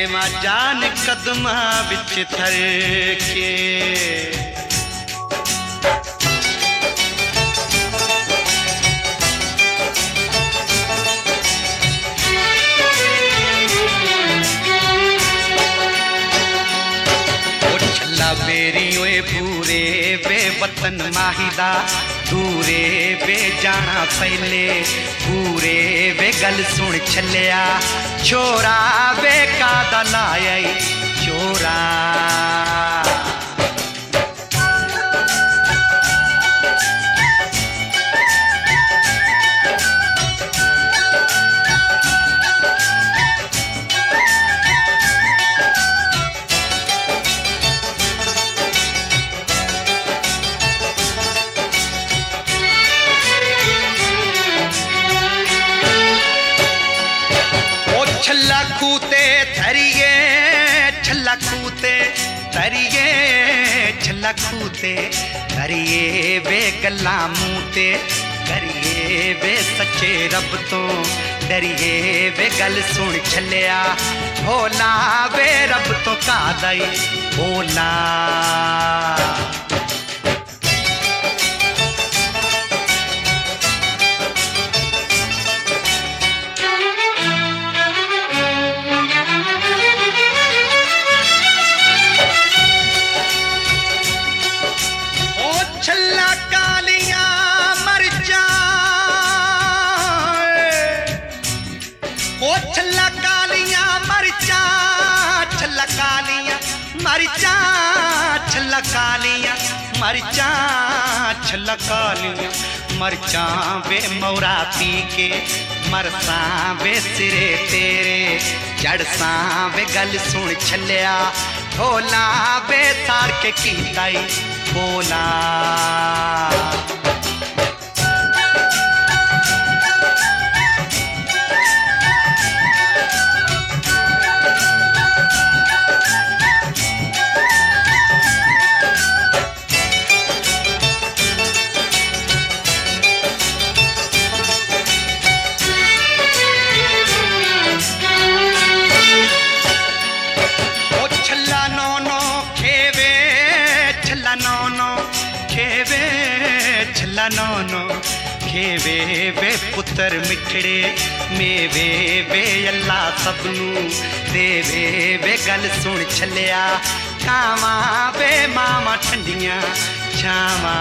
मां जान कदमा विच थर के बेरी ओए पूरे वे वतन माहिदा दूरे वे जाना पहले पूरे वे गल सुन छलिया छोरा वे कादा लाया छोरा छल्ला कूते धरिए छल्ला कूते धरिए छल्ला कूते धरिए वे गल्ला मूते करिए वे सच्चे रब तो डरिए वे गल सुन छलिया भोला वे रब तो का दई भोला छल्ला कालियां मरचा छल्ला कालियां मरचा छल्ला कालियां मरचा छल्ला कालियां मरचा वे मौरा पी के मरसा वे सिरे तेरे जड़सा वे गल सुन छलिया भोला वे तार के कीताई बोला नौनो खेवे वे पुत्र मिठड़े मेवे वे अल्लाह सबनू देवे वे गल सुन छलिया कावा वे मामा ठंडियां छावा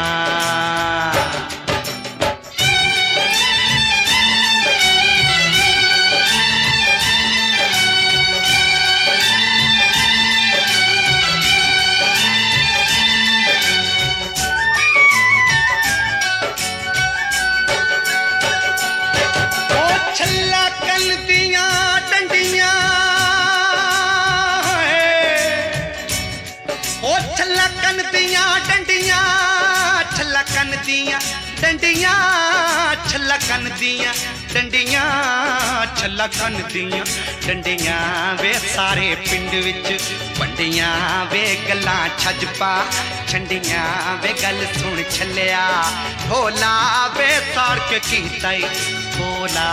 छलकन दियां डंडियां छलकन दियां डंडियां वे सारे पिंड विच वंडियां वे गल्लां छज पा छंडियां वे गल सुन छलिया भोला वे तार के कीताई भोला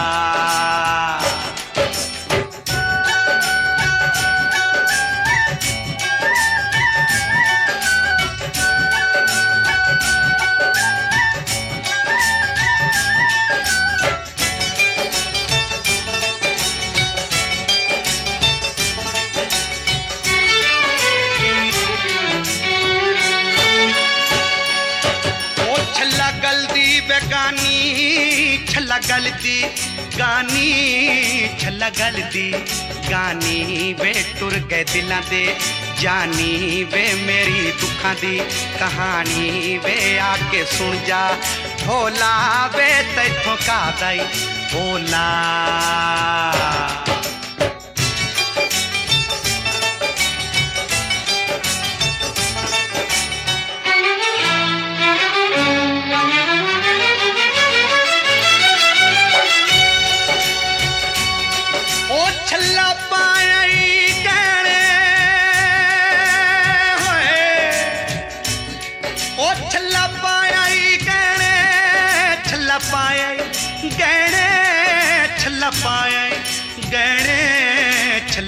छल्ला गलदी गानी छल्ला गलदी गानी वे टुर गए दिलां दे जानी वे मेरी दुखां दी कहानी वे आके सुन जा भोला वे तैथों का दई भोला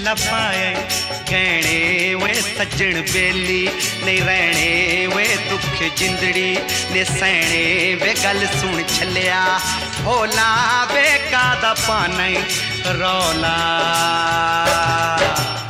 छल्ला पाए कहने वे सज्जन बेली नहीं रहने वे दुख जिंदड़ी ने सहने वे गल सुन छलिया होला वे कादा पाने रौला।